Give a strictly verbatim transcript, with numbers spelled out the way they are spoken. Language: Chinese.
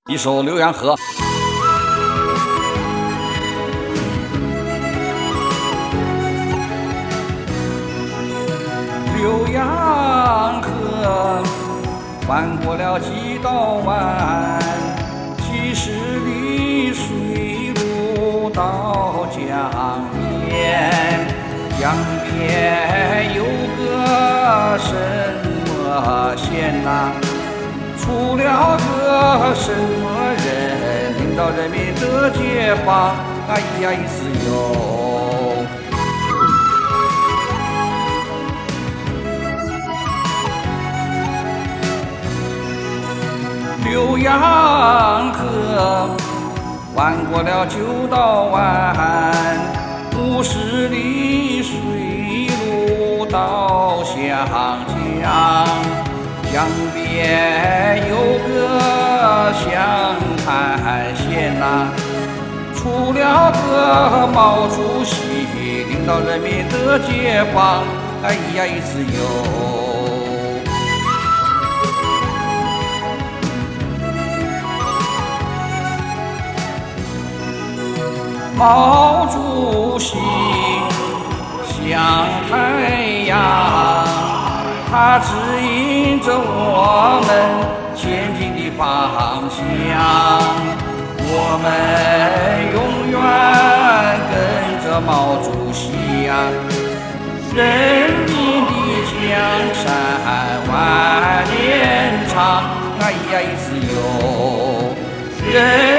一首《浏阳河》。浏阳河翻过了几道弯，几十里水路到江边。江边有个什么县呐？出了个什么人，领导人民的解放，哎呀一自由。浏阳河弯过了九道弯，五十里水路到湘江。江边有个湘潭县呐，出了个毛主席，领导人民的解放，哎呀一自由。毛主席像太阳，它指引着我们前进的方向，我们永远跟着毛主席呀、啊！人民的江山万年长，哎呀一自由。人